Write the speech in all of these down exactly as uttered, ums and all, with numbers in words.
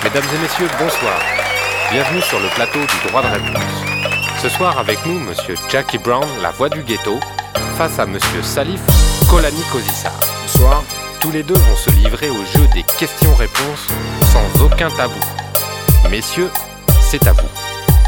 Mesdames et messieurs, bonsoir. Bienvenue sur le plateau du droit de réponse. Ce soir avec nous, monsieur Jackie Brown, la voix du ghetto, face à monsieur Salif Kolani Kozissar. Bonsoir. Tous les deux vont se livrer au jeu des questions-réponses sans aucun tabou. Messieurs, c'est à vous.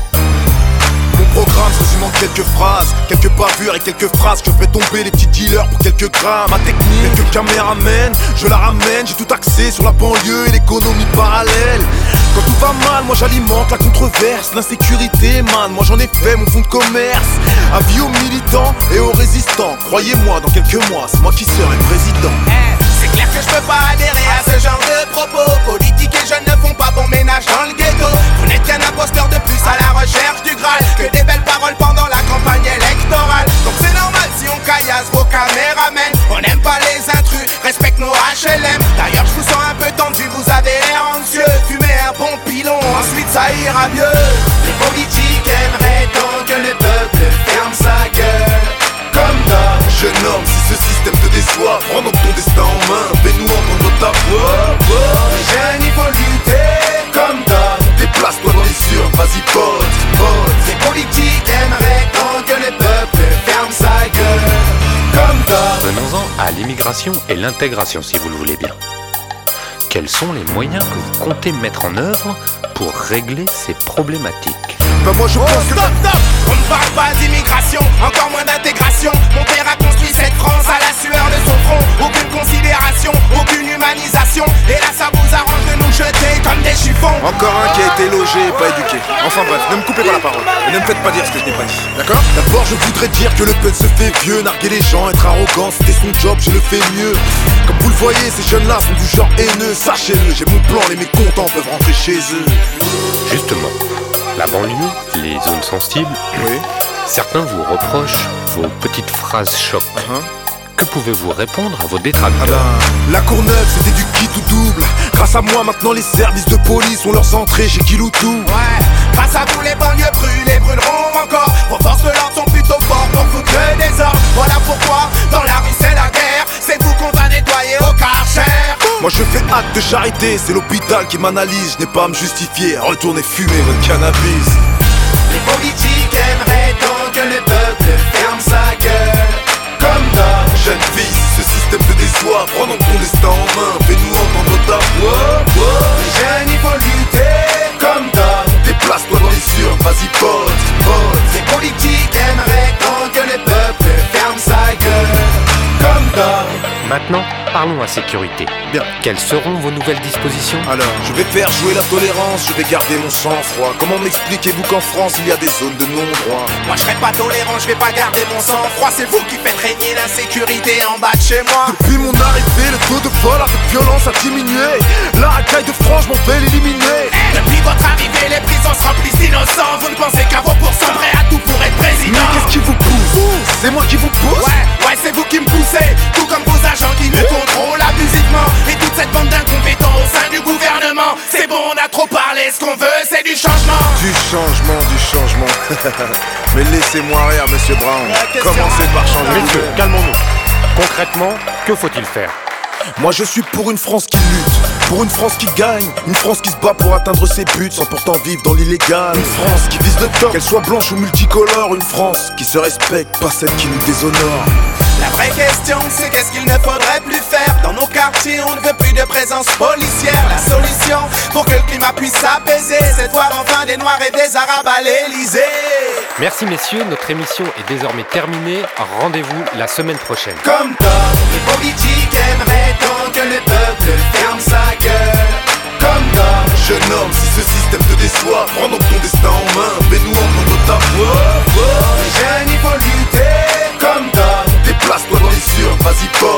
Mon programme se résume en quelques phrases, quelques bavures et quelques phrases. Je fais tomber les petits dealers pour quelques grammes. Ma technique, quelques caméramens, je la ramène. J'ai tout axé sur la banlieue et l'économie parallèle. Quand tout va mal, moi j'alimente la controverse. L'insécurité, man, moi j'en ai fait mon fonds de commerce. Avis aux militants et aux résistants. Croyez-moi, dans quelques mois, c'est moi qui serai président. Hey, c'est clair que je peux pas adhérer à ce genre de propos. Politique et jeunes ne font pas bon ménage dans le ghetto. Vous n'êtes qu'un imposteur de plus à la recherche du Graal. Que des belles paroles pendant la campagne électorale. Donc c'est normal si on caillasse vos caméramens. On n'aime pas les intrus, respecte nos H L M. D'ailleurs je vous sens un peu tendu, vous avez l'air anxieux. Fumez un bon pilon, ensuite ça ira mieux. Les politiques aimeraient tant que le peuple ferme sa gueule. Comme d'hab, jeune homme, si ce système te déçoit, prends donc ton destin en main, fais-nous entendre ta voix. Les jeunes il faut lutter, comme d'hab. Déplace-toi dans les urnes, vas-y vote, vote. Les politiques aimeraient tant que le peuple ferme sa gueule. Comme d'hab. Venons-en à l'immigration et l'intégration, si vous le voulez bien. Quels sont les moyens que vous comptez mettre en œuvre pour régler ces problématiques? Ben moi je Oh, pense que... stop, stop. On ne parle pas d'immigration, encore moins d'intégration. Mon père a construit cette France à la sueur de son front. Aucune considération, aucune humanisation. Et là ça vous arrange de nous jeter comme des chiffons. Encore un qui a été logé et pas éduqué. Enfin bref, ne me coupez pas la parole et ne me faites pas dire ce que je n'ai pas dit, d'accord? D'abord je voudrais dire que le peuple se fait vieux. Narguer les gens, être arrogant, c'était son job, je le fais mieux. Comme vous le voyez, ces jeunes-là sont du genre haineux. Sachez-le, j'ai mon plan, les mécontents peuvent rentrer chez eux. Justement, la banlieue, les zones sensibles, Oui. certains vous reprochent vos petites phrases choc. Hein? Que pouvez-vous répondre à vos Ah détracteurs? ben, la Courneuve c'était du qui tout double. Grâce à moi maintenant les services de police ont leurs entrées chez Kiloutou. Ouais, grâce à vous les banlieues brûlent et brûleront encore. Vos forces de l'ordre sont plutôt forts pour foutre le désordre. Voilà pourquoi, dans la rue c'est la guerre. C'est vous qu'on va nettoyer au Karcher. Moi je fais acte de charité, c'est l'hôpital qui m'analyse. Je n'ai pas à me justifier, retournez fumer votre cannabis. Les politiques aimeraient tant que le peuple ferme sa gueule. Comme d'hab. Jeune fille, si ce système te déçoit, prends donc ton destin en main, fais-nous entendre ta voix. Les jeunes il faut lutter, comme d'hab. Déplace-toi dans les urnes, vas-y vote, vote. Les politiques aimeraient tant que le peuple ferme sa gueule. Comme d'hab. Maintenant, parlons à sécurité. Bien. Quelles seront vos nouvelles dispositions? Alors, je vais faire jouer la tolérance, je vais garder mon sang-froid. Comment m'expliquez-vous qu'en France il y a des zones de non-droit? Moi je serai pas tolérant, je vais pas garder mon sang-froid. C'est vous qui faites régner l'insécurité en bas de chez moi. Depuis mon arrivée, le taux de vol avec violence a diminué. La racaille de frange m'en fait l'éliminer. Eh, depuis votre arrivée, les prisons se remplissent d'innocents. Vous ne pensez qu'à vos pourcents, prêts à tout pour être président. Mais qu'est-ce qui vous pousse? C'est moi qui vous pousse? Ouais, ouais, c'est vous qui me poussez. Tout comme vos agents qui nous contrôlent abusivement. Et toute cette bande d'incompétents au sein du gouvernement. C'est bon, on a trop parlé, ce qu'on veut c'est du changement. Du changement, du changement. Mais laissez-moi rire, monsieur Brown. Ouais, Commencez par changer. Messieurs, calmons-nous. Concrètement, que faut-il faire? Moi je suis pour une France qui lutte, pour une France qui gagne, une France qui se bat pour atteindre ses buts sans pourtant vivre dans l'illégal. Une France qui vise le top, qu'elle soit blanche ou multicolore. Une France qui se respecte, pas celle qui nous déshonore. La vraie question c'est qu'est-ce qu'il ne faudrait plus faire. Dans nos quartiers on ne veut plus de présence policière. La solution pour que le climat puisse s'apaiser, c'est de voir enfin des noirs et des arabes à l'Elysée. Merci messieurs, notre émission est désormais terminée. Rendez-vous la semaine prochaine. Comme d'hab, les politiques aimeraient tant que le peuple ferme sa gueule. Comme d'hab. Jeune homme, si ce système te déçoit, prends donc ton destin en main, fais-nous entendre ta voix. Les jeunes il faut lutter. Comme d'hab. Déplace-toi dans les urnes, vas-y